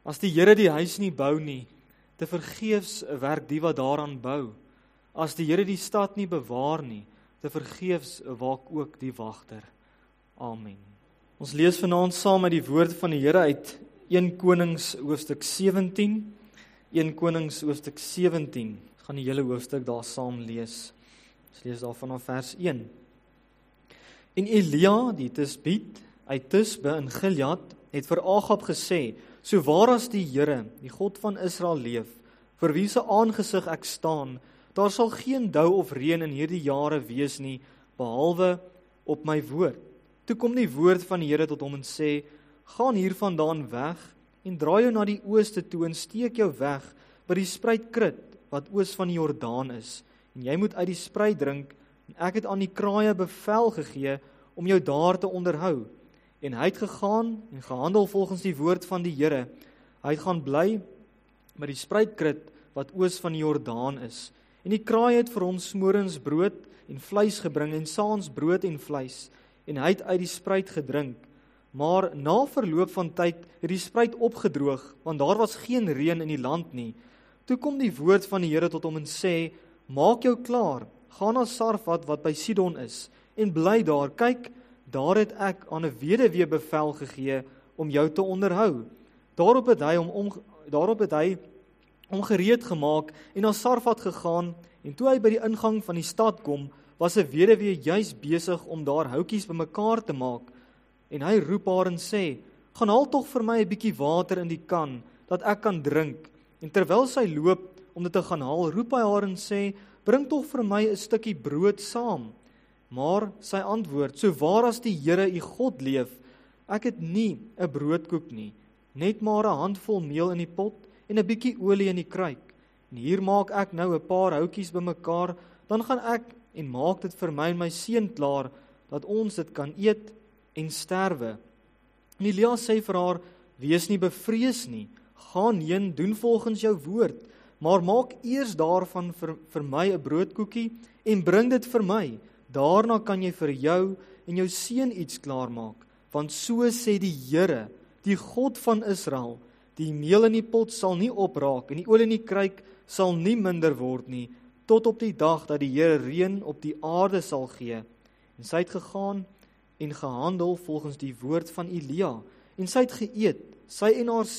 As die Here die huis nie bou nie, te vergeefs werk die wat daaraan bou. As die Here die stad nie bewaar nie, te vergeefs waak ook die wagter. Amen. Ons lees vanaand saam uit die woord van die Here uit 1 Konings hoofstuk 17. 1 Konings hoofstuk 17. Ons gaan die hele hoofstuk daar saam lees. Ons lees daar vanaf vers 1. En Elia, die Tisbiet, uit Tisbe in Gilead, het vir Agab gesê, so waar as die Here, die God van Israel leef, vir wie se aangesig ek staan, daar sal geen dou of reën in hierdie jare wees nie, behalwe op my woord. Toe kom die woord van die Here tot hom en sê, gaan hiervandaan weg, en draai jou na die ooste toe, en steek jou weg, by die spruit Krit, wat oos van die Jordaan is, en jy moet uit die spruit drink, en ek het aan die kraaie bevel gegee, om jou daar te onderhou. En hy het gegaan, en gehandel volgens die woord van die Here. Hy het gaan bly, by die spruit Krit, wat oos van die Jordaan is. En die kraai het vir hom smorens brood en vleis gebring, en saans brood en vleis, en hy het uit die spruit gedrink. Maar na verloop van tyd het die spruit opgedroog, want daar was geen reën in die land nie. Toe kom die woord van die Here tot hom en sê, maak jou klaar, ga na Sarfat wat by Sidon is, en bly daar, kyk, daar het ek aan 'n weduwee bevel gegee om jou te onderhou. Daarop het hy hom gereed gemaak en na Sarfat gegaan, en toe hy by die ingang van die stad kom, was 'n weduwee juis besig om daar houtjies bymekaar te maak. En hy roep haar en sê, gaan haal tog vir my 'n bietjie water in die kan, dat ek kan drink. En terwyl sy loop om dit te gaan haal, roep hy haar en sê, bring tog vir my 'n stukkie brood saam. Maar sy antwoord, so waar as die Here u God leef, ek het nie 'n broodkoek nie, net maar 'n handvol meel in die pot en 'n bietjie olie in die kruik. En hier maak ek nou 'n paar houtjies bymekaar, dan gaan ek en maak dit vir my en my seun klaar, dat ons dit kan eet en sterwe. En Elia sê vir haar, wees nie bevrees nie, gaan heen, doen volgens jou woord, maar maak eers daarvan vir my 'n broodkoekie en bring dit vir my. Daarna kan jy vir jou en jou seun iets klaarmaak, want so sê die Here, die God van Israel, die meel in die pot sal nie opraak en die olie in die kruik sal nie minder word nie, tot op die dag dat die Here reën op die aarde sal gee. En sy het gegaan en gehandel volgens die woord van Elia, en sy het geëet, sy en haar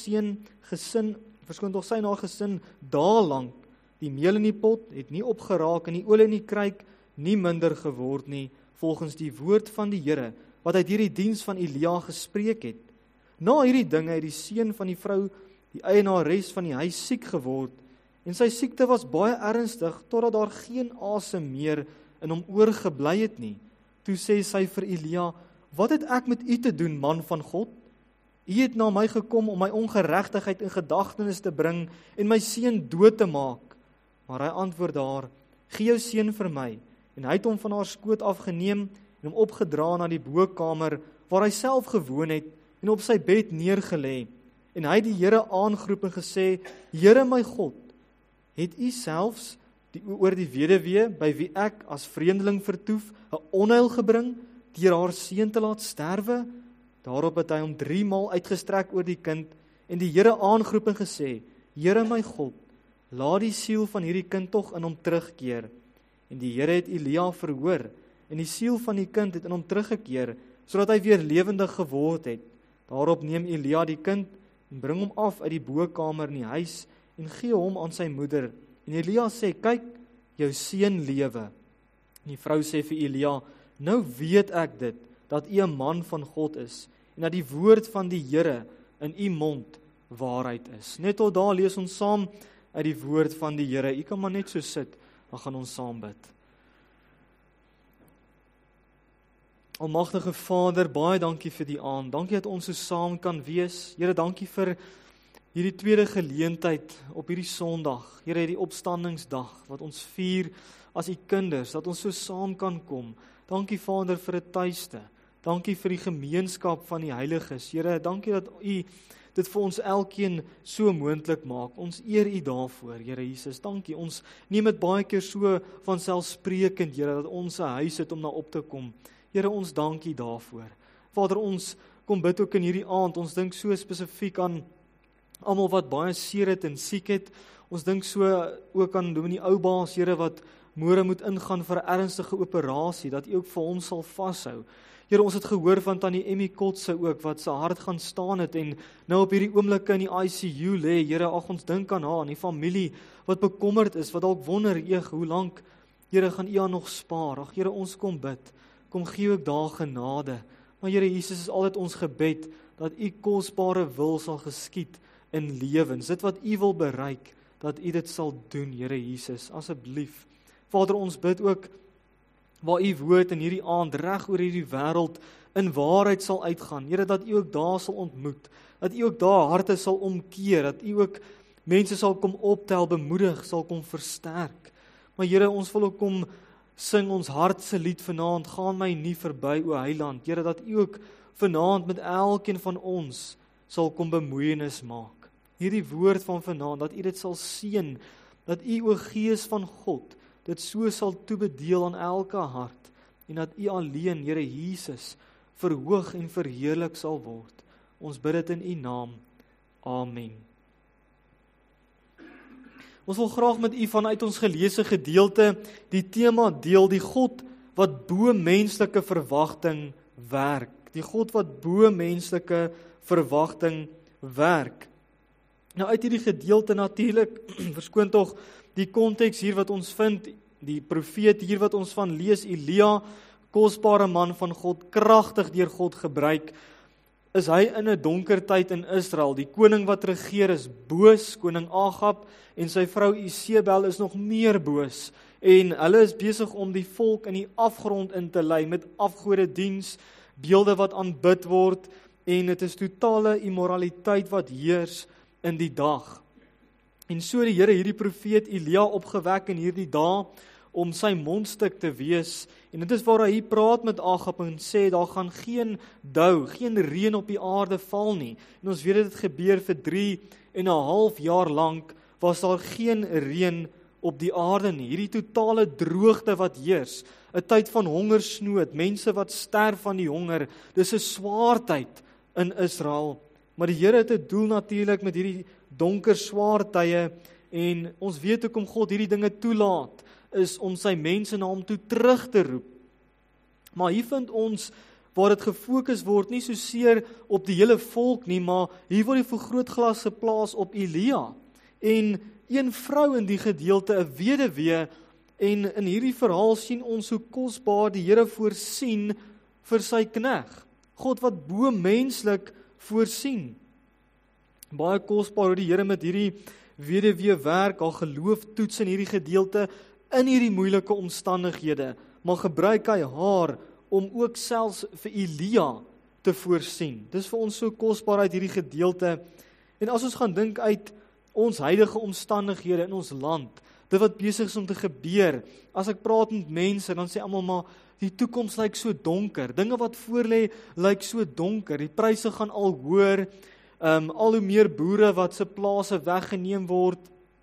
gesin dae lank. Die meel in die pot het nie opgeraak en die olie in die kruik nie minder geword nie, volgens die woord van die Here, wat uit hierdie diens van Elia gespreek het. Na hierdie dinge het die seun van die vrou, die eienares van die huis, siek geword, en sy siekte was baie ernstig, totdat daar geen asem meer in hom oorgebly het nie. Toe sê sy vir Elia, wat het ek met u te doen, man van God? U het na my gekom om my ongeregtigheid in gedagtenis te bring en my seun dood te maak. Maar hy antwoord haar, gee jou seun vir my. En hy het hom van haar skoot afgeneem en hom opgedra na die bokamer, waar hy self gewoon het, en op sy bed neergelê. En hy het die Here aangeroep en gesê, Here my God, het u selfs oor die weduwee, by wie ek as vreemdeling vertoef, 'n onheil gebring, deur haar seun te laat sterwe? Daarop het hy hom 3 maal uitgestrek oor die kind, en die Here aangeroep en gesê, Here my God, laat die siel van hierdie kind tog in hom terugkeer. En die Here het Elia verhoor, en die siel van die kind het in hom teruggekeer, sodat hy weer lewendig geword het. Daarop neem Elia die kind, en bring hom af uit die bokamer in die huis, en gee hom aan sy moeder. En Elia sê, kyk, jou seun lewe. En die vrou sê vir Elia, nou weet ek dit, dat u 'n man van God is, en dat die woord van die Here in u mond waarheid is. Net tot daar lees ons saam uit die woord van die Here. U kan maar net so sit, dan gaan ons saam bid. Almagtige Vader, baie dankie vir die aand. Dankie dat ons so saam kan wees. Here, dankie vir hierdie tweede geleentheid op hierdie Sondag. Here, hierdie opstandingsdag wat ons vier as u kinders, dat ons so saam kan kom. Dankie Vader vir 'n tuiste. Dankie vir die gemeenskap van die heiliges. Here, dankie dat u dit vir ons elkeen so moontlik maak. Ons eer u daarvoor, Here Jesus. Dankie. Ons neem dit baie keer so vanselfsprekend, Here, dat ons 'n huis het om na op te kom. Here, ons dankie daarvoor. Vader, ons kom bid ook in hierdie aand. Ons dink so spesifiek aan almal wat baie seer het en siek het. Ons dink so ook aan Dominee Oubaas, Here, wat môre moet ingaan vir 'n ernstige operasie, dat U ook vir hom sal vashou. Here, ons het gehoor van Tannie Emmy Kotse ook, wat sy hart gaan staan het en nou op hierdie oomblikke in die ICU lê. Here, ag, ons dink aan haar, aan die familie wat bekommerd is, wat dalk wonder, hoe lank, Here, gaan U haar nog spaar? Ag, Here, ons kom bid, kom gee ook daar genade. Maar Here Jesus, is altyd ons gebed, dat U kosbare wil sal geskied in lewens. Dit wat U wil bereik, dat U dit sal doen, Here Jesus, asseblief. Vader, ons bid ook, waar U woord in hierdie aand reg oor hierdie wêreld in waarheid sal uitgaan. Here, dat U ook daar sal ontmoet, dat U ook daar harte sal omkeer, dat U ook mense sal kom optel, bemoedig, sal kom versterk. Maar Here, ons wil ook kom sing ons hartse lied vanaand, gaan my nie verby, o Heiland. Here, dat U ook vanaand met elkeen van ons sal kom bemoeienis maak. Hierdie woord van vanaand, dat U dit sal seën, dat U, o Gees van God, dit so sal toebedeel aan elke hart, en dat U alleen, Here Jesus, verhoog en verheerlik sal word. Ons bid dit in U naam. Amen. Ons wil graag met U vanuit ons geleesde gedeelte die tema deel, die God wat bo menslike verwagting werk. Die God wat bo menslike verwagting werk. Nou uit hierdie gedeelte natuurlik, verskoon tog die konteks hier wat ons vind, die profeet hier wat ons van lees, Elia, kosbare man van God, kragtig deur God gebruik, is hy in 'n donker tyd in Israel. Die koning wat regeer is boos, koning Agab, en sy vrou Isebel is nog meer boos, en hulle is besig om die volk in die afgrond in te lei, met afgodediens, beelde wat aanbid word, en dit is totale immoraliteit wat heers in die dag. En so die Here hierdie profeet Elia opgewek in hierdie dae om sy mondstuk te wees. En dit is waar hy praat met Agab en sê, daar gaan geen dou, geen reën op die aarde val nie. En ons weet dit gebeur vir 3,5 jaar lank, was daar geen reën op die aarde nie. Hierdie totale droogte wat heers, 'n tyd van hongersnood, mense wat sterf van die honger, dis 'n swaar tyd in Israel. Maar die Here het 'n doel natuurlik met hierdie donker swaar tye, en ons weet hoekom God hierdie dinge toelaat, is om sy mense na hom toe terug te roep. Maar hier vind ons, waar dit gefokus word, nie soseer op die hele volk nie, maar hier word die vergrootglas geplaas op Elia, en een vrou in die gedeelte, 'n weduwee, en in hierdie verhaal sien ons hoe kosbaar die Here voorsien vir sy knegt. God wat bo menslik voorsien. Baie kosbaar hoe die Here met hierdie weduwee werk, haar geloof toets in hierdie gedeelte, in hierdie moeilike omstandighede, maar gebruik hy haar om ook selfs vir Elia te voorsien. Dis vir ons so kosbaar uit hierdie gedeelte. En as ons gaan dink uit ons huidige omstandighede in ons land, dit wat besig is om te gebeur, as ek praat met mense, dan sê almal maar, die toekoms lyk so donker, dinge wat voorlê lyk so donker, die pryse gaan al hoër, al hoe meer boere wat se plase weggeneem word,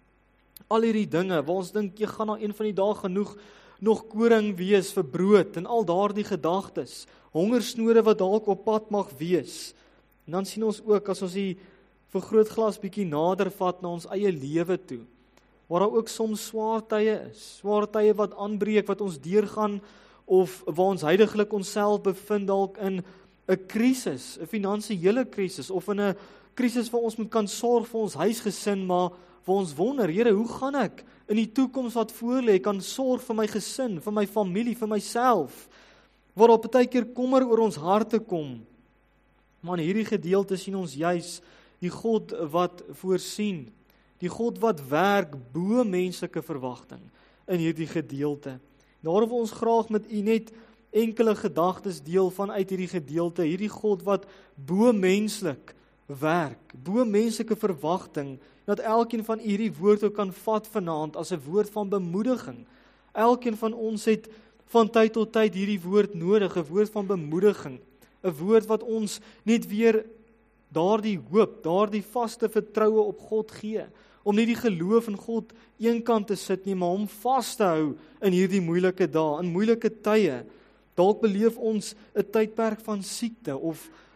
al hierdie dinge, waar ons dink, jy gaan na een van die dae genoeg nog koring wees vir brood, en al daardie gedagtes, hongersnode wat dalk op pad mag wees. En dan sien ons ook, as ons die vergrootglas bietjie nader vat na ons eie lewe toe, waar daar ook soms swaar tye is, swaar tye wat aanbreek, wat ons deurgaan, of waar ons huidiglik onsself bevind dalk in 'n krisis, 'n finansiële krisis, of in 'n krisis waar ons moet kan sorg vir ons huisgesin, maar waar ons wonder, Here, hoe gaan ek in die toekoms wat voorlê kan sorg vir my gesin, vir my familie, vir myself, waar op baie keer kommer oor ons harte kom. Maar in hierdie gedeelte sien ons juis die God wat voorsien, die God wat werk bo menslike verwagting in hierdie gedeelte. Daarom wil ons graag met u net enkele gedagtes deel vanuit hierdie gedeelte, hierdie God wat bo menslik werk, bo menslike verwagting, dat elkeen van hierdie woord ook kan vat vanaand as 'n woord van bemoediging. Elkeen van ons het van tyd tot tyd hierdie woord nodig, 'n woord van bemoediging, 'n woord wat ons net weer daardie hoop, daardie vaste vertroue op God gee, om nie die geloof in God eenkant te sit nie, maar om vas te hou in hierdie moeilike dae, in moeilike tye. Dalk beleef ons 'n tydperk van siekte, of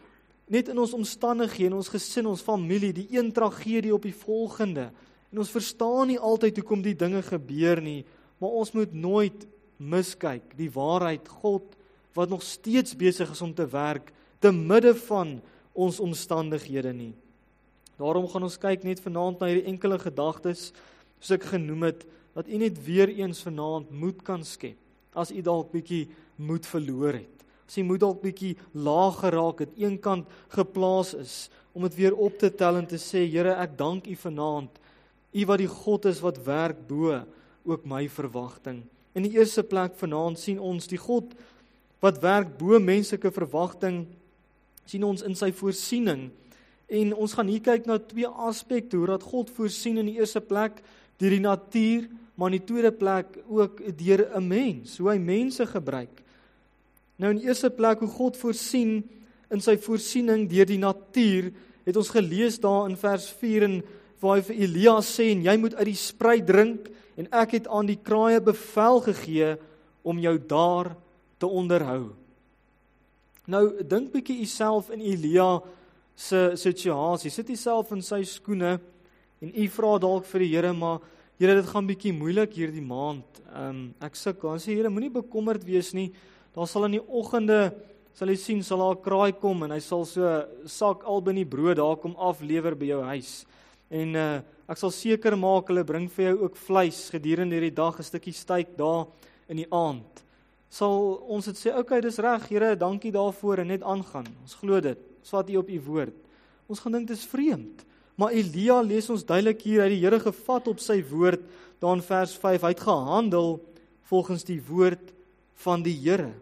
net in ons omstandighede, in ons gesin, ons familie, die een tragedie op die volgende. En ons verstaan nie altyd hoekom die dinge gebeur nie, maar ons moet nooit miskyk, die waarheid, God, wat nog steeds besig is om te werk, te midde van ons omstandighede nie. Daarom gaan ons kyk net vanaand na hierdie enkele gedagtes, soos ek genoem het, dat u net weer eens vanaand moed kan skep, as u dalk bietjie moed verloor het, as u moed dalk bietjie laag geraak het, eenkant geplaas is, om dit weer op te tel en te sê, Here, ek dank u vanaand, u wat die God is wat werk bo, ook my verwagting. In die eerste plek vanaand sien ons die God, wat werk bo menslike verwagting, sien ons in sy voorsiening, en ons gaan hier kyk na twee aspekte, hoe dat God voorsien in die eerste plek, deur die natuur, maar in die tweede plek ook deur 'n mens, hoe hy mense gebruik. Nou in die eerste plek, hoe God voorsien in sy voorsiening deur die natuur, het ons gelees daar in vers 4, en waar hy vir Elia sê, en jy moet uit die spruit drink, en ek het aan die kraaie bevel gegee, om jou daar te onderhou. Nou, dink bietjie jouself in Elia se situasie, sit jouself in sy skoene, en u vra dalk vir die Here, maar Here, dit gaan bietjie moeilik hierdie maand, ek sukkel, en sê, Here, moenie bekommerd wees nie, daar sal in die oggende, sal jy sien, sal daar 'n kraai kom, en hy sal so sak albei brood daar kom aflewer by jou huis, en ek sal seker maak, hulle bring vir jou ook vleis, gedurende hierdie dag, 'n stukkie steak daar in die aand, sal ons dit sê, okay, dis reg, Here, dankie daarvoor, en net aangaan, ons glo dit, ons vat u op u woord, ons gaan dink, dit is vreemd, maar Elia lees ons duidelik hier, hy het die Here gevat op sy woord, daar in vers 5, hy het gehandel volgens die woord van die Here.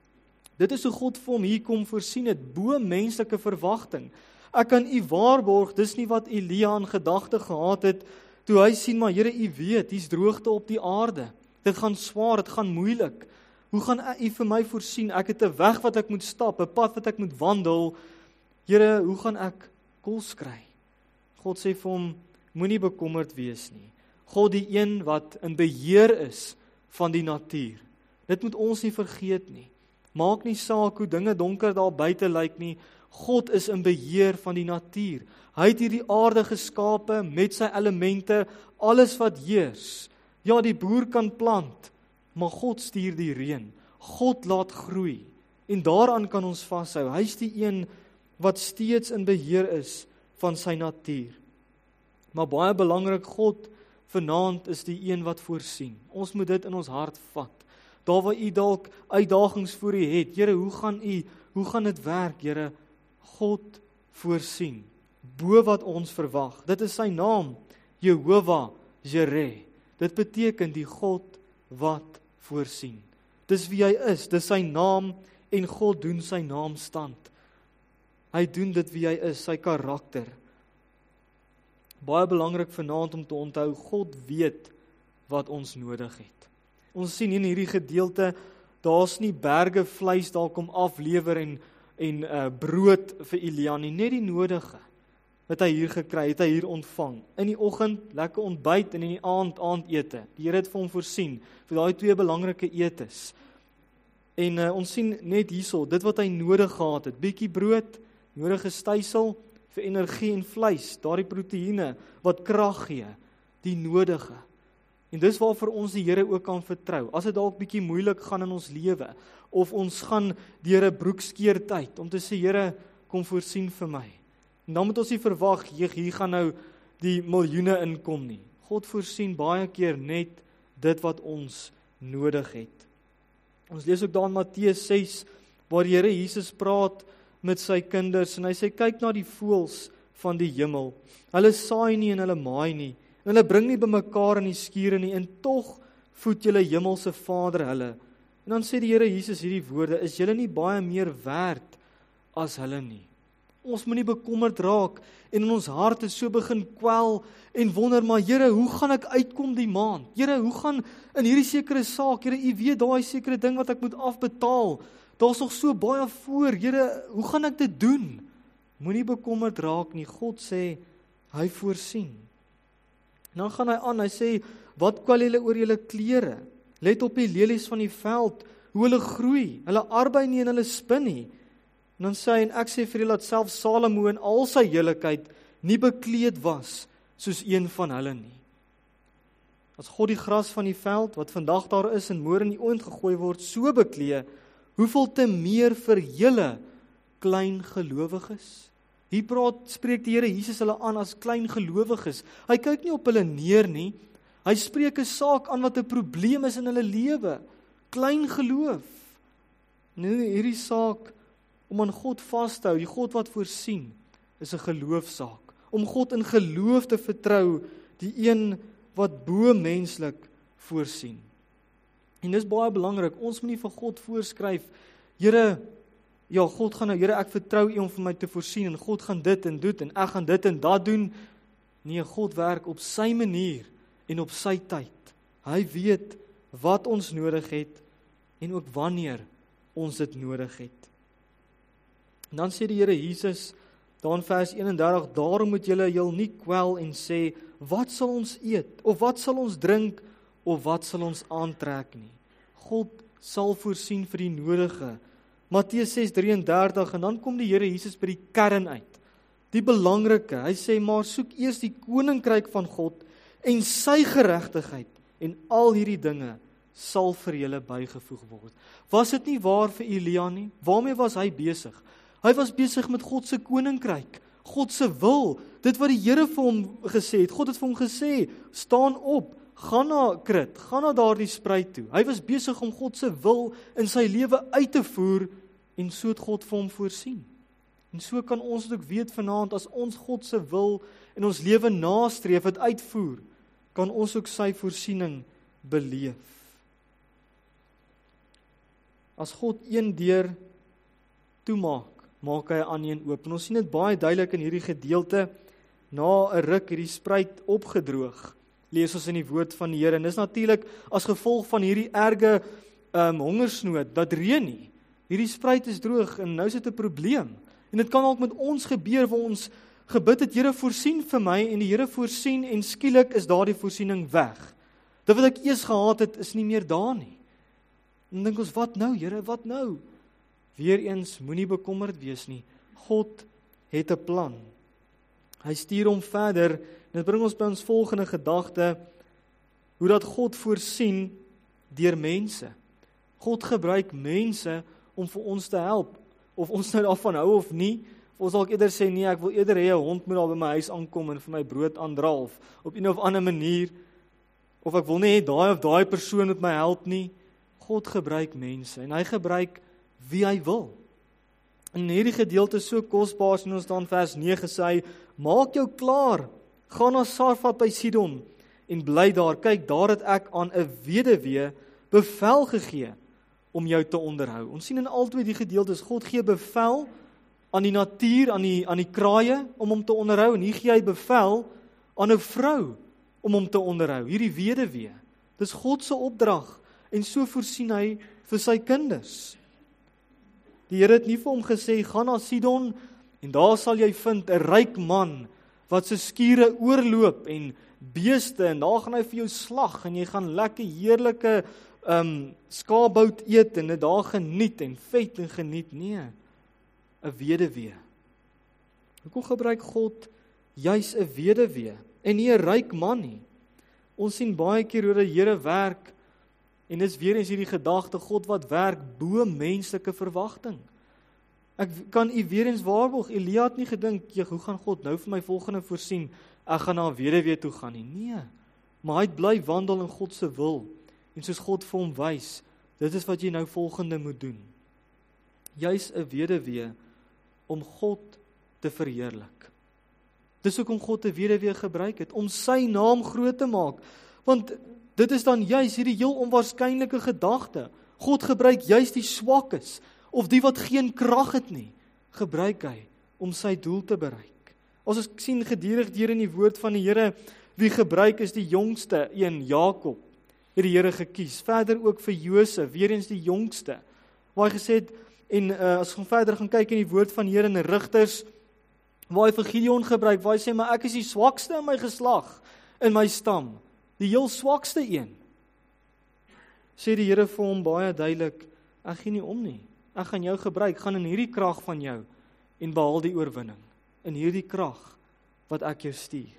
Dit is hoe God vir hom hier kom voorsien het, bo menslike verwagting. Ek kan u waarborg, dis nie wat Elia in gedagte gehad het, toe hy sien, maar Here, u weet, hier's droogte op die aarde, dit gaan swaar, dit gaan moeilik, hoe gaan u vir my voorsien, ek het 'n weg wat ek moet stap, 'n pad wat ek moet wandel, Here, hoe gaan ek kos kry? God sê vir hom, moenie bekommerd wees nie. God die een wat in beheer is van die natuur. Dit moet ons nie vergeet nie. Maak nie saak hoe dinge donker daar buite lyk nie. God is in beheer van die natuur. Hy het hierdie aarde geskape met sy elemente, alles wat heers. Ja, die boer kan plant, maar God stuur die reën. God laat groei. En daaraan kan ons vashou. Hy is die een wat steeds in beheer is van sy natuur. Maar baie belangrik, God vanaand is die een wat voorsien. Ons moet dit in ons hart vat. Daar waar u dalk uitdagings voor u het, Here, hoe gaan dit werk, Here? God voorsien, bo wat ons verwag. Dit is sy naam, Jehovah Jireh. Dit beteken die God wat voorsien. Dis wie hy is, dis sy naam, en God doen sy naam stand. Hy doen dit wie hy is, sy karakter. Baie belangrik vanaand om te onthou, God weet wat ons nodig het. Ons sien in hierdie gedeelte, daar's nie berge vleis daar kom aflewer en brood vir Elia nie, net die nodige wat hy hier gekry, het hy hier ontvang. In die oggend lekker ontbyt en in die aandete. Die Here het vir hom voorsien vir daai twee belangrike etes. En ons sien net hierso, dit wat hy nodig gehad het, bietjie brood, nodige stysel vir energie en vleis, daardie proteïene wat krag gee, die nodige. En dis waarvoor ons die Here ook kan vertrou. As dit dalk bietjie moeilik gaan in ons lewe, of ons gaan deur 'n broekskeertyd, om te sê, Here, kom voorsien vir my. En dan moet ons nie verwag, hier gaan nou die miljoene inkom nie. God voorsien baie keer net dit wat ons nodig het. Ons lees ook daar in Matteus 6, waar die Here Jesus praat met sy kinders, en hy sê, kyk na die voëls van die hemel. Hulle saai nie en hulle maai nie, en hulle bring nie bymekaar in die skure nie, en tog voed julle hemelse Vader hulle. En dan sê die Here Jesus hierdie woorde, is julle nie baie meer werd as hulle nie? Ons moet nie bekommerd raak, en in ons harte so begin kwel, en wonder, maar Here, hoe gaan ek uitkom die maand? Here, hoe gaan in hierdie sekere saak, Here, u weet daai sekere ding wat ek moet afbetaal, daar's nog so baie voor, Here, hoe gaan ek dit doen? Moenie bekommerd raak nie, God sê, hy voorsien. En dan gaan hy aan, hy sê, wat kwel julle oor julle klere? Let op die lelies van die veld, hoe hulle groei, hulle arbei nie en hulle spin nie. En dan sê hy, en ek sê vir julle dat selfs Salomo in al sy heerlikheid nie bekleed was soos een van hulle nie. As God die gras van die veld, wat vandag daar is en môre in die oond gegooi word, so beklee, hoeveel te meer vir julle klein gelowiges? Hier spreek die Here Jesus hulle aan as klein gelowiges. Hy kyk nie op hulle neer nie. Hy spreek 'n saak aan wat 'n probleem is in hulle lewe. Klein geloof. Nou hierdie saak om aan God vas te hou, die God wat voorsien, is 'n geloofsaak. Om God in geloof te vertrou, die een wat bo menslik voorsien. En dis baie belangrik, ons moet nie vir God voorskryf, Here, ja, God gaan nou, Here, ek vertrou U om vir my te voorsien, en God gaan dit en doen, en ek gaan dit en dat doen. Nee, God werk op sy manier, en op sy tyd. Hy weet wat ons nodig het, en ook wanneer ons dit nodig het. En dan sê die Here Jesus, daar in vers 31, daarom moet julle jul nie kwel en sê, wat sal ons eet, of wat sal ons drink, of wat sal ons aantrek nie. God sal voorsien vir die nodige. Matteus 6:33, en dan kom die Here Jesus by die kern uit. Die belangrike, hy sê, maar soek eers die koninkryk van God, en sy geregtigheid, en al hierdie dinge sal vir julle bygevoeg word. Was dit nie waar vir Elia nie? Waarmee was hy besig? Hy was besig met God se koninkryk, God se wil, dit wat die Here vir hom gesê het. God het vir hom gesê, staan op, gaan na Krit, gaan na daardie spruit toe. Hy was besig om God se wil in sy lewe uit te voer, en so het God vir hom voorsien. En so kan ons ook weet vanaand, as ons God se wil in ons lewe nastreef, het uitvoer, kan ons ook sy voorsiening beleef. As God een deur toemaak, maak hy 'n ander een oop. En ons sien dit baie duidelik in hierdie gedeelte, na 'n ruk hierdie spruit opgedroog, lees ons in die woord van die Here. En dis natuurlik as gevolg van hierdie erge hongersnood, dat reën nie. Hierdie spruit is droog en nou is dit 'n probleem. En dit kan ook met ons gebeur, waar ons gebid het, Here voorsien vir my, en die Here voorsien, en skielik is daardie voorsiening weg. Dit wat ek eers gehad het, is nie meer daar nie. En dan dink ons, wat nou, Here, wat nou? Weereens, moenie bekommerd wees nie. God het 'n plan. Hy stuur hom verder, en dit bring ons by ons volgende gedagte, hoe dat God voorsien deur mense. God gebruik mense om vir ons te help, of ons nou daarvan hou of nie. Of ons dalk eerder sê, nee, ek wil eerder hê 'n hond moet daar by my huis aankom en vir my brood aandra, of op een of ander manier, of ek wil nie hê daai of daai persoon moet my help nie. God gebruik mense, en hy gebruik wie hy wil. In hierdie gedeelte so kosbaar, sien ons dan vers 9 sê, maak jou klaar, gaan na Sarfat by Sidon, en bly daar, kyk, daar het ek aan 'n weduwee bevel gegee, om jou te onderhou. Ons sien in albei die gedeeltes, God gee bevel aan die natuur, aan die kraaie, om hom te onderhou, en hier gee hy bevel aan 'n vrou, om hom te onderhou, hierdie weduwee. Dis God se opdrag, en so voorsien hy vir sy kinders. Die Here het nie vir hom gesê, gaan na Sidon, en daar sal jy vind 'n ryk man, wat sy skure oorloop, en beeste, en daar gaan hy vir jou slag, en jy gaan lekker heerlike skaapbout eet, en dit daar geniet, en vet en geniet. Nee, 'n weduwee. Hoekom gebruik God juis 'n weduwee, en nie 'n ryk man nie? Ons sien baie keer hoe die Here werk, en dis weer eens hierdie gedagte, God wat werk bo menslike verwagting. Ek kan u weer eens waarborg, Elia het nie gedink, hoe gaan God nou vir my volgende voorsien, ek gaan na 'n weduwee toe gaan nie. Nee, maar hy het bly wandel in God se wil, en soos God vir hom wys, dit is wat jy nou volgende moet doen. Juis 'n weduwee, om God te verheerlik. Dis hoekom God 'n weduwee gebruik het, om sy naam groot te maak, want dit is dan juis hierdie heel onwaarskynlike gedagte. God gebruik juis die swakkes, of die wat geen krag het nie, gebruik hy om sy doel te bereik. As ons sien gedurig deur in die woord van die Here, wie gebruik is die jongste een, Jakob, het die Here gekies. Verder ook vir Josef, weer eens die jongste, waar hy gesê het, en as ons verder gaan kyk in die woord van die Here in Rigters, waar hy vir Gideon gebruik, waar hy sê, maar ek is die swakste in my geslag, in my stam, die heel swakste een. Sê die Here vir hom baie duidelik, ek gee nie om nie. Ek gaan jou gebruik, gaan in hierdie krag van jou en behaal die oorwinning. In hierdie krag wat ek jou stuur.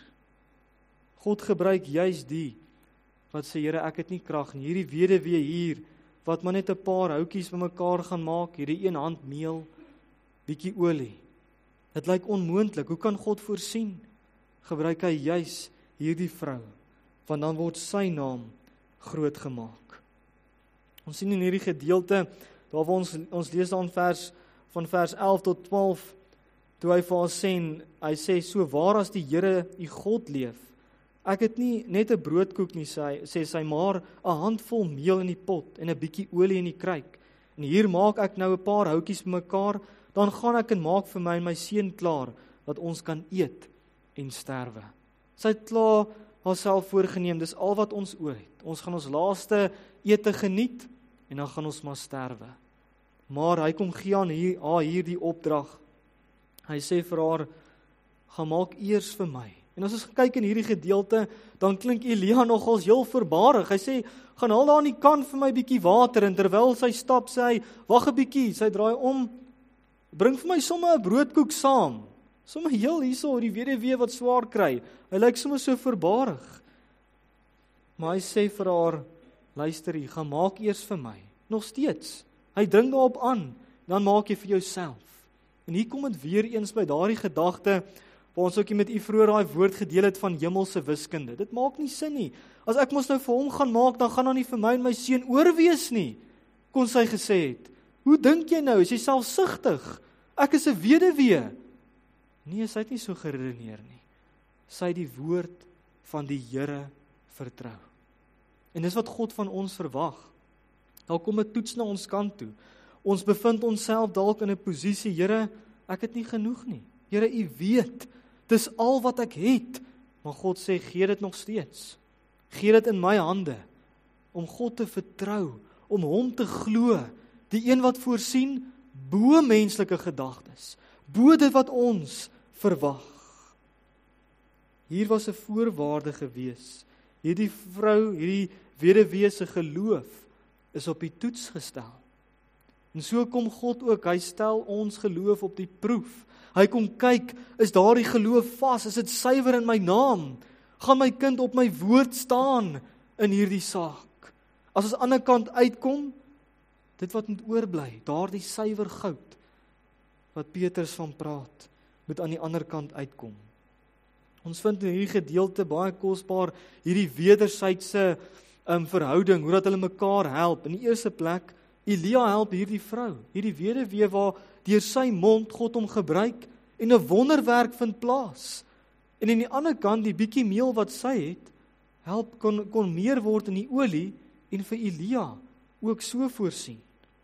God gebruik juis die wat sê, Here, ek het nie krag nie. Hierdie weduwee hier wat maar net 'n paar houtjies bymekaar gaan maak, hierdie een hand meel, bietjie olie. Dit lyk onmoontlik. Hoe kan God voorsien? Gebruik hy juis hierdie vrou, want dan word sy naam groot gemaak. Ons sien in hierdie gedeelte, daar waar ons lees dan van vers 11 tot 12, toe hy vir haar sê, hy sê, so waar as die Here u God leef, ek het nie net 'n broodkoek nie, sê sy, maar 'n handvol meel in die pot en 'n bietjie olie in die kruik. En hier maak ek nou 'n paar houtjies bymekaar, dan gaan ek en maak vir my en my seun klaar, dat ons kan eet en sterwe. Sy het klaar haarself voorgeneem, dis al wat ons oor het. Ons gaan ons laaste ete geniet, en dan gaan ons maar sterwe. Maar hy kom gee aan hier die opdrag. Hy sê vir haar, gaan maak eers vir my. En as ons kyk in hierdie gedeelte, dan klink Elia nogals heel voorbarig. Hy sê, gaan haal daar aan die kant vir my bietjie water, en terwyl sy stap, sê hy, wag 'n bietjie, sy draai om, bring vir my sommer 'n broodkoek saam. Sommer heel hierso, die weduwee wat swaar kry. Hy lyk sommer so voorbarig. Maar hy sê vir haar, luister hier, gaan maak eers vir my. Nog steeds. Hy dring daarop aan, dan maak jy vir jouself. En hier kom dit weer eens by daardie gedagte, waar ons ook met u vroeër daai woord gedeel het van hemelse wiskunde. Dit maak nie sin nie. As ek mos nou vir hom gaan maak, dan gaan daar nie vir my en my seun oorwees nie, kon sy gesê het. Hoe dink jy nou? Is jy selfsugtig? Ek is 'n weduwee. Nee, sy het nie so geredeneer nie. Sy het die woord van die Here vertrou. En dis wat God van ons verwag. Daar kom 'n toets na ons kant toe. Ons bevind onsself dalk in 'n posisie, Here, ek het nie genoeg nie. Here, u weet, dis al wat ek het. Maar God sê, gee dit nog steeds. Gee dit in my hande, om God te vertrou, om hom te glo, die een wat voorsien, bo menslike gedagtes, bo dit wat ons verwag. Hier was 'n voorwaarde gewees. Hierdie vrou, hierdie weduwee se geloof, is op die toets gestel. En so kom God ook, hy stel ons geloof op die proef. Hy kom kyk, is daardie geloof vas, is dit suiwer in my naam? Gaan my kind op my woord staan in hierdie saak? As ons aan die ander kant uitkom, dit wat moet oorbly, daardie suiwer goud, wat Petrus van praat, moet aan die ander kant uitkom. Ons vind in hierdie gedeelte baie kosbaar, hierdie wederwysige verhouding, hoe dat hulle mekaar help. In die eerste plek, Elia help hierdie vrou, hierdie weduwee waar deur sy mond God hom gebruik en 'n wonderwerk vind plaas. En aan die ander kant, die bietjie meel wat sy het, help kon meer word in die olie en vir Elia ook so voorsien.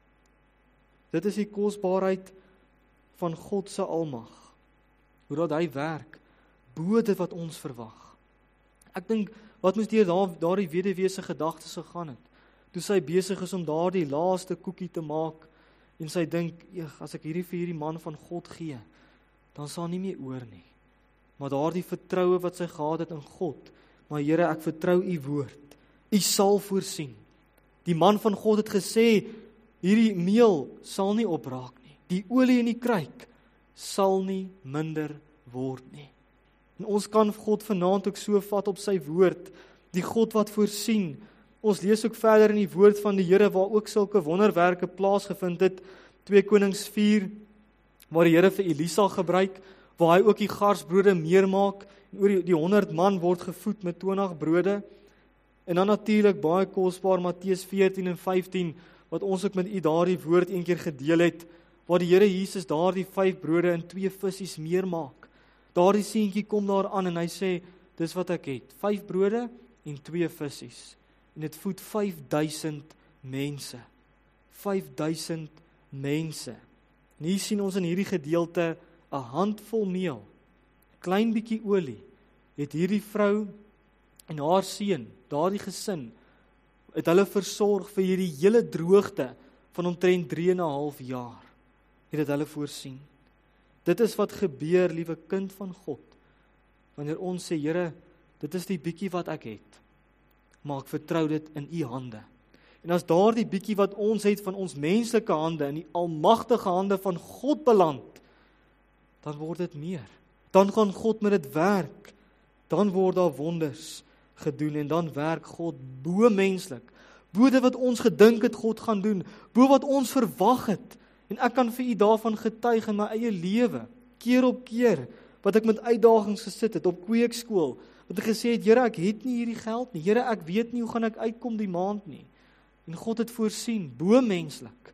Dit is die kosbaarheid van God se almag, hoe dat hy werk, bo dit wat ons verwag. Ek dink, wat moes deur daardie weduwee se gedagtes gegaan het, toe sy besig is om daardie laaste koekie te maak, en sy dink, as ek hierdie vir hierdie man van God gee, dan sal nie meer oor nie. Maar daardie vertroue wat sy gehad het in God, maar Here, ek vertrou u woord, u sal voorsien. Die man van God het gesê, hierdie meel sal nie opraak nie, die olie in die kruik sal nie minder word nie. En ons kan God vanaand ook so vat op sy woord, die God wat voorsien. Ons lees ook verder in die woord van die Here, waar ook sulke wonderwerke plaasgevind het, 2 Konings 4, waar die Here vir Elisa gebruik, waar hy ook die garsbrode meer maak, en oor die 100 man word gevoed met 20 brode, en dan natuurlik baie kosbaar, Matteus 14 en 15, wat ons ook met u daardie woord een keer gedeel het, waar die Here Jesus daardie 5 brode en 2 visse meer maak. Daardie seentjie kom daar aan en hy sê, dis wat ek het, 5 brode en 2 visse. En dit voed 5000 mense. 5000 mense. En hier sien ons in hierdie gedeelte 'n handvol meel, klein bietjie olie, het hierdie vrou en haar seun, daardie gesin, het hulle versorg vir hierdie hele droogte van omtrent 3,5 jaar. Het dit hulle voorsien. Dit is wat gebeur, liewe kind van God, wanneer ons sê, Here, dit is die bietjie wat ek het, maar ek vertrou dit in u hande. En as daardie bietjie wat ons het van ons menslike hande in die almagtige hande van God beland, dan word dit meer. Dan gaan God met dit werk. Dan word daar wonders gedoen en dan werk God bo menslik. Bo dit wat ons gedink het God gaan doen, bo wat ons verwag het. En ek kan vir u daarvan getuig in my eie lewe, keer op keer, wat ek met uitdagings gesit het op kweekskool, wat ek gesê het, Here, ek het nie hierdie geld nie, Here, ek weet nie hoe gaan ek uitkom die maand nie. En God het voorsien, bo menslik.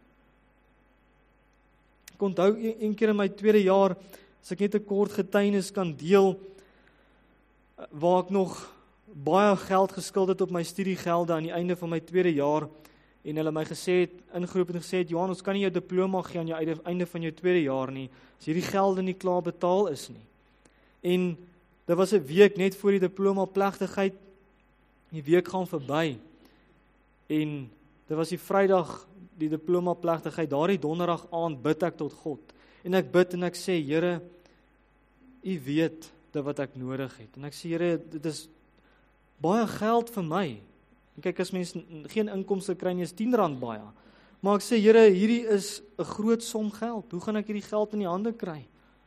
Ek onthou een keer in my tweede jaar, as ek net 'n kort getuienis kan deel, waar ek nog baie geld geskuld het op my studiegelde aan die einde van my tweede jaar, en hulle my gesê het, ingeroep en gesê het, Johan, ons kan nie jou diploma gee aan jou einde van jou tweede jaar nie, as hierdie gelde nie klaar betaal is nie. En dit was 'n week net voor die diploma plegtigheid, die week gaan verby, en dit was die Vrydag, die diploma plegtigheid, daardie donderdag aand bid ek tot God, en ek bid en ek sê, Here, U weet dit wat ek nodig het, en ek sê, Here, dit is baie geld vir my, en kyk, as mens geen inkomste kry nie, is R10 baie, maar ek sê, Here, hierdie is 'n groot som geld, hoe gaan ek hierdie geld in die hande kry?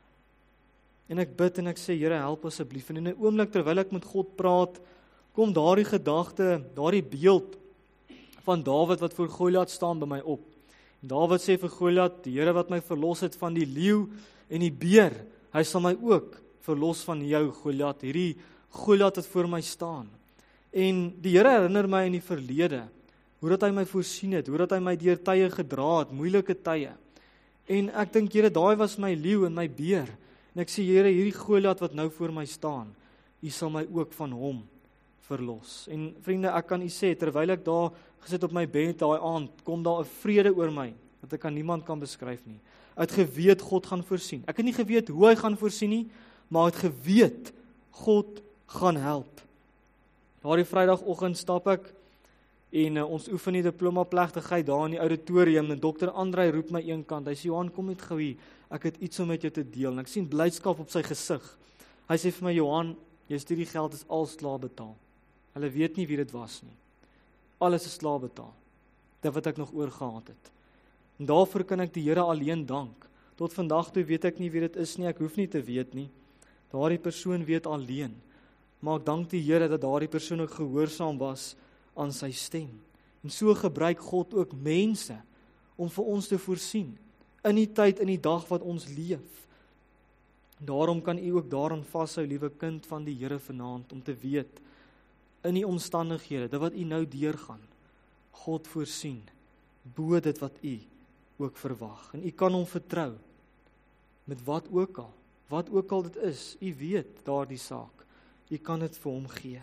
En ek bid en ek sê, Here, help asseblief, en in 'n oomblik terwyl ek met God praat, kom daardie gedagte, daardie beeld van Dawid wat voor Goliat staan by my op. En Dawid sê vir Goliat, die Here wat my verlos het van die leeu en die beer, hy sal my ook verlos van jou, Goliat. Hierdie Goliat wat voor my staan. En die Here herinner my in die verlede, hoe dat hy my voorsien het, hoe dat hy my deur tye gedra het, moeilike tye. En ek dink, Here, daai was my leeu en my beer. En ek sê, Here, hierdie Goliat wat nou voor my staan, U sal my ook van hom verlos. En vriende, ek kan U sê, terwyl ek daar gesit op my bed daai aand, kom daar 'n vrede oor my, wat ek aan niemand kan beskryf nie. Ek het geweet God gaan voorsien. Ek het nie geweet hoe hy gaan voorsien nie, maar ek het geweet God gaan help. Daardie Vrydagoggend stap ek en ons oefen die diploma plegtigheid daar in die auditorium en Dr. Andrei roep my eenkant. Hy sê, Johan, kom net gou hier. Ek het iets om met jou te deel. En ek sien blydskap op sy gesig. Hy sê vir my, Johan, jou studiegeld is al klaar betaal. Hulle weet nie wie dit was nie. Alles is klaar betaal. Dit wat ek nog oorgehad het. En daarvoor kan ek die Here alleen dank. Tot vandag toe weet ek nie wie dit is nie. Ek hoef nie te weet nie. Daardie persoon weet alleen. Maar ek dank die Here dat daardie persoon ook gehoorsaam was aan sy stem. En so gebruik God ook mense om vir ons te voorsien. In die tyd, in die dag wat ons leef. Daarom kan u ook daaraan vashou, liewe kind van die Here vanaand, om te weet, in die omstandighede, dit wat u nou deurgaan, God voorsien, bo dit wat u ook verwag. En u kan hom vertrou, met wat ook al dit is, u weet daardie saak, u kan dit vir hom gee.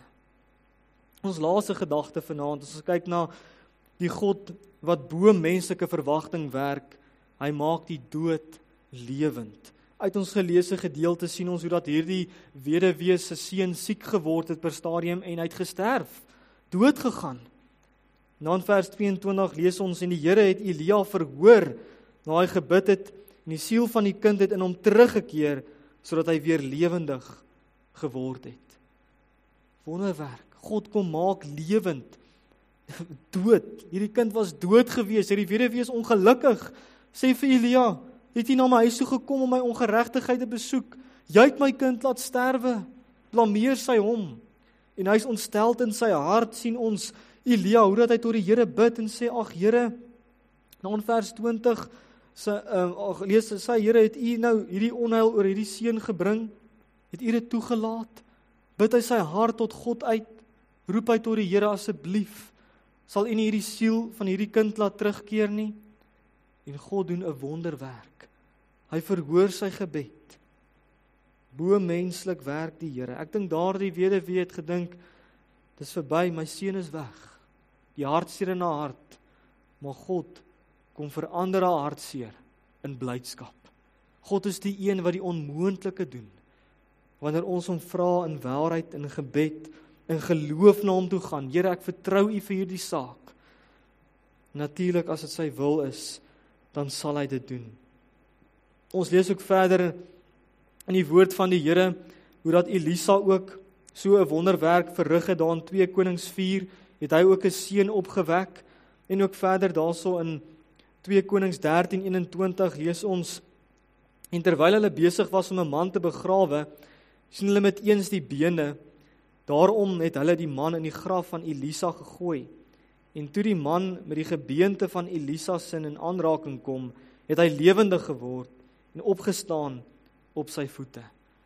Ons laaste gedagte vanaand, as ons kyk na die God wat bo menslike verwagting werk, hy maak die dood lewend. Uit ons geleesde gedeelte sien ons hoe dat hierdie weduwee se seun siek geword het per stadium en hy het gesterf, dood gegaan. Na in vers 22 lees ons, en die Here het Elia verhoor, na hy gebid het, en die siel van die kind het in hom teruggekeer, sodat hy weer lewendig geword het. Wonderwerk, God kom maak lewend, dood, hierdie kind was dood gewees, hierdie weduwee is ongelukkig, sê vir Elia, het jy na my huis toe gekom om my ongeregtigheid te besoek, jy het my kind laat sterwe, blameer sy hom, en hy is ontsteld in sy hart, sien ons Elia, hoe dat hy tot die Here bid en sê, ag Here, nou in vers 20, lees sy, Here, het u nou hierdie onheil oor hierdie seun gebring, het u dit toegelaat, bid hy sy hart tot God uit, roep hy tot die Here, asseblief, sal u nie hierdie siel van hierdie kind laat terugkeer nie, en God doen 'n wonderwerk, hy verhoor sy gebed, bo menslik werk die Here. Ek dink daardie weduwee het gedink, dis verby, my seun is weg, die hartseer in haar hart, maar God kom verander haar hartseer in blydskap. God is die een wat die onmoontlike doen, wanneer ons hom vra in waarheid, in gebed, in geloof na hom toe gaan. Here, ek vertrou u vir hierdie saak. Natuurlik, as dit sy wil is, dan sal hy dit doen. Ons lees ook verder in die woord van die Here, hoe dat Elisa ook so 'n wonderwerk verrig het, daar in 2 Konings 4, het hy ook 'n seun opgewek, En ook verder daarso in 2 Konings 13:21 lees ons, en terwyl hulle besig was om 'n man te begrawe, sien hulle met eens die bene, daarom het hulle die man in die graf van Elisa gegooi. En toe die man met die gebeente van Elisa sin in aanraking kom, het hy lewendig geword en opgestaan op sy voete.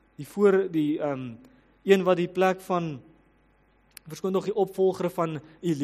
Een wat die plek van, verskoon nog die opvolger van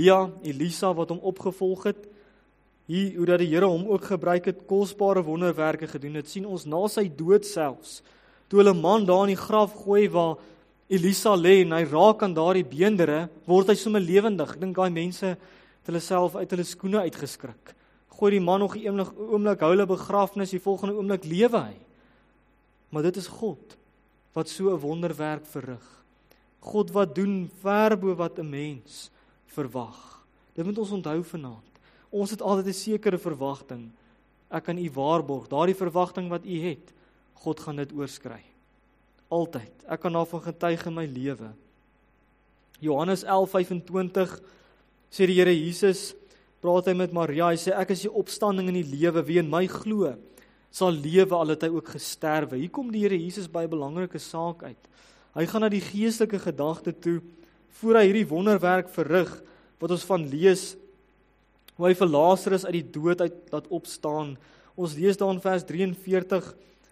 Elisa wat hom opgevolg het, hier hoe dat die Here hom ook gebruik het, kosbare wonderwerke gedoen het, sien ons na sy dood selfs, toe hulle man daar in die graf gooi waar Elisa lê en hy raak aan daardie beendere, word hy sommer lewendig. Ek dink daai mense het hulle self uit hulle skoene uitgeskrik. Gooi die man nog 'n oomblik, hou hulle begrafnis, die volgende oomblik lewe hy. Maar dit is God wat so 'n wonderwerk verrig. God wat doen ver bo wat 'n mens verwag. Dit moet ons onthou vanaand. Ons het altyd 'n sekere verwagting. Ek kan u waarborg, daardie verwagting wat u het, God gaan dit oorskry. Altyd. Ek kan daarvan getuig in my lewe. Johannes 11:25 sê die Here Jesus, praat hy met Maria, hy sê, ek is die opstanding en die lewe, wie in my glo, sal lewe al het hy ook gesterwe. Hier kom die Here Jesus by 'n belangrike saak uit. Hy gaan na die geestelike gedagte toe, voor hy hierdie wonderwerk verrig, wat ons van lees, hoe hy vir Lazarus uit die dood uit laat opstaan. Ons lees daar in vers 43,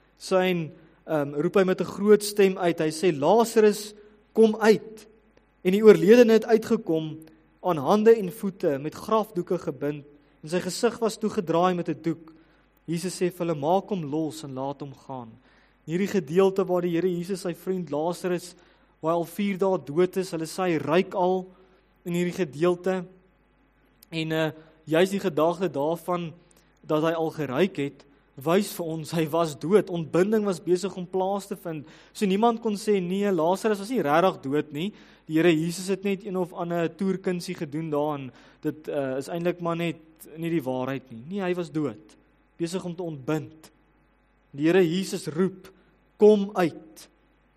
roep hy met 'n groot stem uit, hy sê, Lazarus, kom uit. En die oorledene het uitgekom, aan hande en voete, met grafdoeke gebind, en sy gesig was toegedraai met 'n doek. Jesus sê vir hulle, maak hom los en laat hom gaan. Hierdie gedeelte waar die Here Jesus sy vriend Lazarus, waar hy al 4 dae dood is, hulle sê hy ryk al in hierdie gedeelte, en juist die gedagte daarvan, dat hy al geryk het, wys vir ons, hy was dood, ontbinding was besig om plaas te vind, so niemand kon sê, nee, Lazarus was nie regtig dood nie, die Here Jesus het net een of ander toerkunsie gedoen daarin, dit is eintlik maar net nie die waarheid nie, nee, hy was dood, besig om te ontbind, die Here Jesus roep, kom uit,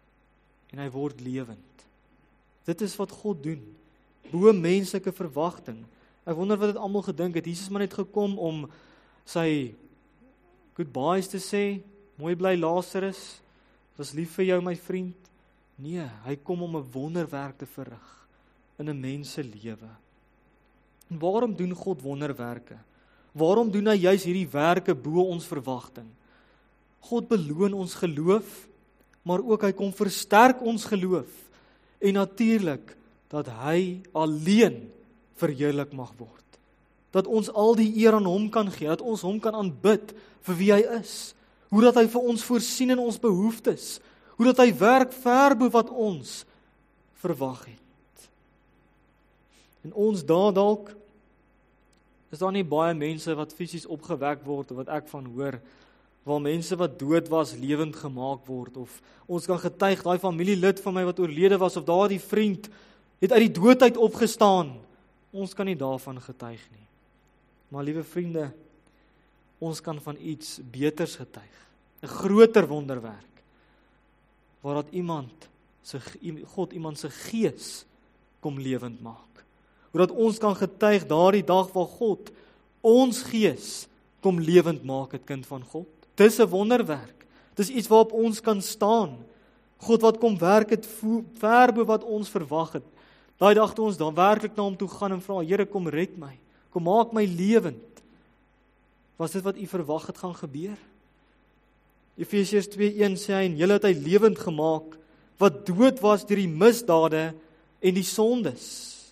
en hy word lewend, dit is wat God doen, bo menslike verwagting, ek wonder wat het almal gedink het, Jesus maar net gekom om sy goodbyes te sê, mooi bly Lazarus, was lief vir jou my vriend, nee, hy kom om 'n wonderwerk te verrig, in 'n mens se lewe. En waarom doen God wonderwerke? Waarom doen hy juis hierdie werke bo ons verwagting? God beloon ons geloof, maar ook hy kom versterk ons geloof, en natuurlik, dat hy alleen verheerlik mag word. Dat ons al die eer aan hom kan gee, dat ons hom kan aanbid vir wie hy is, hoe dat hy vir ons voorsien in ons behoeftes, hoe dat hy werk ver bo wat ons verwag het. En ons dalk, is daar nie baie mense wat fisies opgewek word, of wat ek van hoor, waar mense wat dood was, lewend gemaak word, of ons kan getuig, daai familielid van my wat oorlede was, of daardie vriend, het uit die dood uit opgestaan, ons kan nie daarvan getuig nie. Maar liewe vriende, ons kan van iets beters getuig, 'n groter wonderwerk, waar dat God iemand se gees kom lewend maak. Hoe dat ons kan getuig daardie dag waar God ons gees kom lewend maak, het kind van God. Dis 'n wonderwerk. Dis iets waarop ons kan staan. God wat kom werk het ver bo wat ons verwag het. Daai dag toe ons dan werklik na hom toe gaan en vra, Here, kom red my. Kom maak my lewend. Was dit wat u verwag het gaan gebeur? Efesiërs 2:1 sê hy, en julle het hy lewend gemaak, wat dood was deur die misdade en die sondes.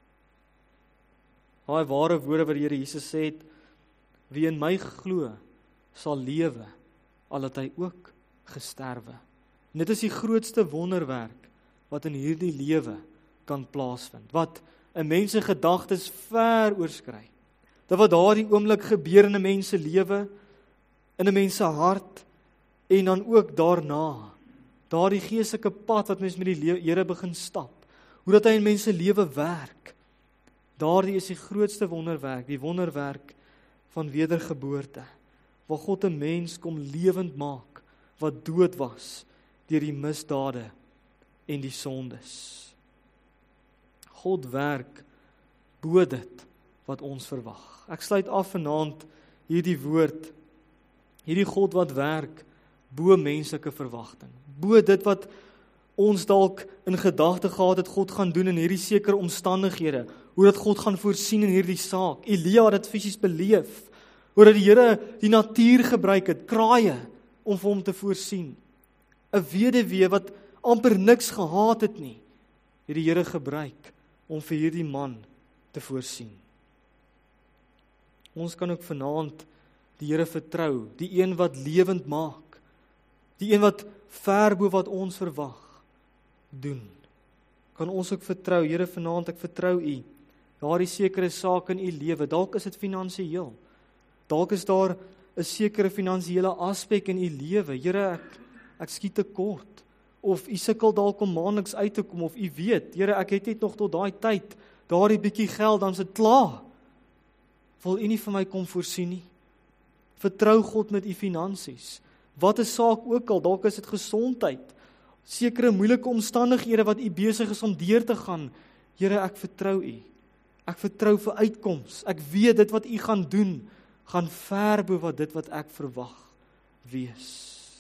Daai ware woorde wat die Here Jesus sê het, wie in my glo, sal lewe, al het hy ook gesterwe. En dit is die grootste wonderwerk, wat in hierdie lewe kan plaasvind, wat 'n mens se gedagtes ver oorskry. Dat wat daardie oomblik gebeur in 'n mens se lewe, in 'n mens se hart, en dan ook daarna, daardie geestelike pad wat mens met die Here begin stap, hoe dat hy in mense lewe werk, daardie is die grootste wonderwerk, die wonderwerk van wedergeboorte, waar God 'n mens kom lewend maak, wat dood was, deur die misdade en die sondes. God werk bo dit wat ons verwag. Ek sluit af vanaand hierdie woord, hierdie God wat werk bo menslike verwagting, bo dit wat ons dalk in gedagte gehad het God gaan doen in hierdie sekere omstandighede, hoe dat God gaan voorsien in hierdie saak. Elia het dit fisies beleef, hoe dat die Here die natuur gebruik het, kraaie, om vir hom te voorsien. 'n weduwee wat amper niks gehad het nie, het die Here gebruik om vir hierdie man te voorsien. Ons kan ook vanaand die Here vertrou, die een wat lewend maak, die een wat ver bo wat ons verwag, doen. Kan ons ook vertrou, Here vanaand, ek vertrou U, daardie sekere saak in U lewe, dalk is dit finansiëel, dalk is daar 'n sekere finansiële aspek in U lewe, Here, ek skiet tekort, of U sukkel dalk om maandeliks uit te kom, of U weet, Here, ek het net nog tot daai tyd, daardie bietjie geld, dan is dit klaar. Wil U nie vir my kom voorsien nie? Vertrou God met U finansies. Wat 'n saak ook al, dalk is dit gesondheid, sekere moeilike omstandighede wat U besig is om deur te gaan. Here, ek vertrou U. Ek vertrou vir uitkoms. Ek weet dit wat U gaan doen, gaan ver bo wat dit wat ek verwag wees.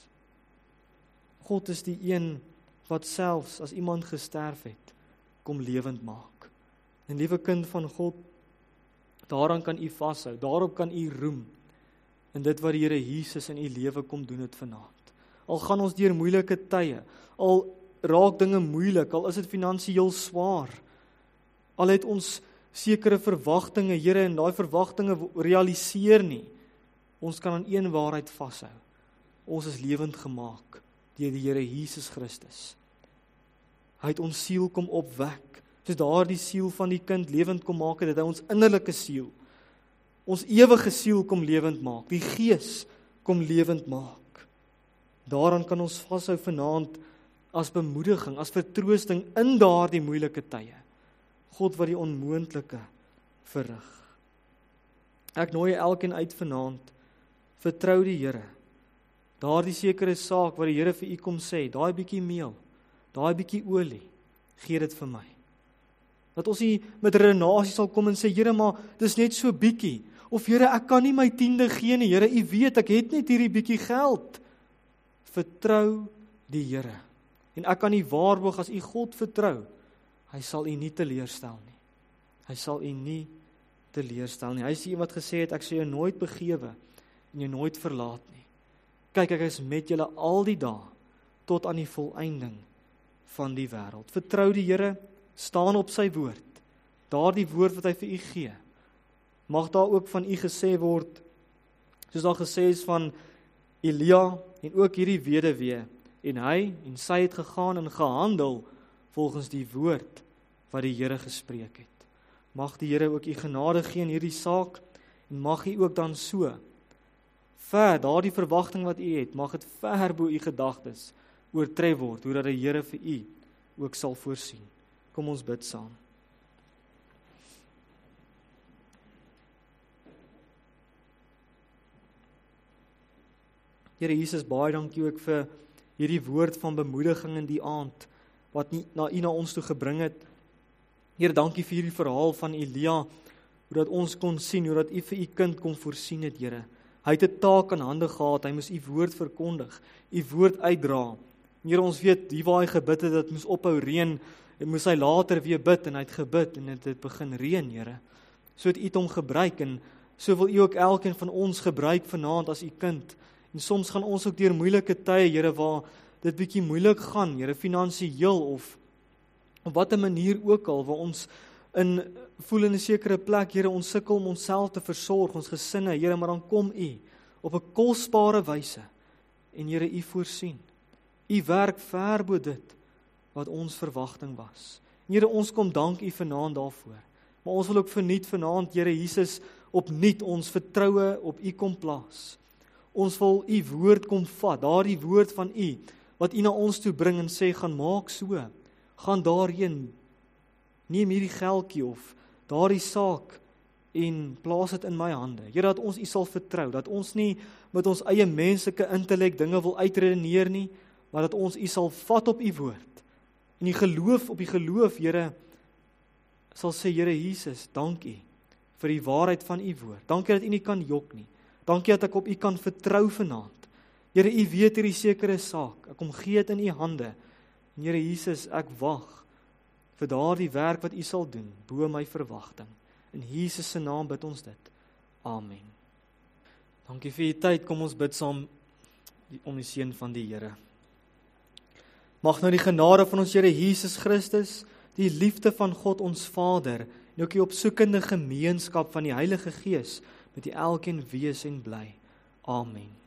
God is die een wat selfs as iemand gesterf het, kom lewend maak. En liewe kind van God, daaraan kan U vashou, daarop kan U roem, en dit wat die Here Jesus in U lewe kom doen het vanaand. Al gaan ons deur moeilike tye, al raak dinge moeilik, al is dit finansiëel swaar, al het ons sekere verwagtinge, Here, en daai verwagtinge realiseer nie, ons kan aan een waarheid vashou. Ons is lewend gemaak deur die Here Jesus Christus. Hy het ons siel kom opwek, soos daardie siel van die kind lewend kom maak het, dit hy ons innerlike siel, ons ewige siel kom lewend maak, die Gees kom lewend maak. Daaraan kan ons vashou vanaand as bemoediging, as vertroosting in daardie moeilike tye. God wat die onmoontlike verrig. Ek nooi elkeen uit vanaand, vertrou die Here. Daardie sekere saak wat die Here vir u kom sê, daai bietjie meel, daai bietjie olie, gee dit vir my. Dat ons nie met redenasie sal kom en sê, Here, maar dis net so bietjie. Of Here, ek kan nie my 10de gee nie. Here, u weet, ek het net hierdie bietjie geld. Vertrou die Here. En ek kan u waarborg, as u God vertrou, hy sal u nie teleurstel nie. Hy sal u nie teleurstel nie. Hy is die wat gesê het, ek sal jou nooit begewe en jou nooit verlaat nie. Kyk, ek is met julle al die dae tot aan die volëinding van die wêreld. Vertrou die Here, staan op sy woord. Daardie woord wat hy vir u gee. Mag daar ook van u gesê word, soos daar gesê is van Elia en ook hierdie weduwee, en hy en sy het gegaan en gehandel volgens die woord wat die Here gespreek het. Mag die Here ook u genade gee in hierdie saak, en mag u ook dan so ver, daardie verwagting wat u het, mag dit ver bo u gedagtes oortref word, hoe dat die Here vir u ook sal voorsien. Kom ons bid saam. Here Jesus, baie dankie ook vir hierdie woord van bemoediging in die aand, wat u na ons toe gebring het. Here, dankie vir hierdie verhaal van Elia, hoe dat ons kon sien, hoe dat u vir u kind kon voorsien het, Here. Hy het 'n taak in hande gehad, hy moes u woord verkondig, u woord uitdra. Here, ons weet, die waar hy gebid het, dat moes ophou reën, en moes hy later weer bid, en hy het gebid, en het begin reën, Here. So het u hom gebruik, en so wil u ook elkeen van ons gebruik vanaand as u kind. En soms gaan ons ook deur moeilike tye, Here, waar dit bietjie moeilik gaan, Here, finansiëel of op watter manier ook al, waar ons voel in 'n sekere plek, Here, ons sukkel om onsself te versorg, ons gesinne, Here, maar dan kom u op 'n kosbare wyse, en Here, u voorsien. U werk ver bo dit wat ons verwagting was. En Here, ons kom dank u vanaand daarvoor. Maar ons wil ook vernuut vanaand, Here Jesus, opnuut ons vertroue op u kom plaas. Ons wil u woord kom vat, daardie woord van u, wat u na ons toe bring en sê, gaan maak so, gaan daarheen, neem hierdie geldjie of daardie saak en plaas dit in my hande. Here, dat ons u sal vertrou, dat ons nie met ons eie menslike intellek dinge wil uitredeneer nie, maar dat ons u sal vat op u woord. En die geloof op die geloof, Here, sal sê, Here Jesus, dankie. vir die waarheid van U woord. Dankie dat U nie kan jok nie. Dankie dat ek op U kan vertrou vanaand. Here, U weet hierdie sekere saak. Ek kom gee dit in U hande. En Here Jesus, ek wag vir daardie werk wat U sal doen, bo my verwagting. In Jesus se naam bid ons dit. Amen. Dankie vir U tyd. Kom ons bid saam om die seën van die Here. Mag nou die genade van ons Here Jesus Christus, die liefde van God ons Vader, en ook die opsoekende gemeenskap van die Heilige Gees met die elkeen wees en bly. Amen.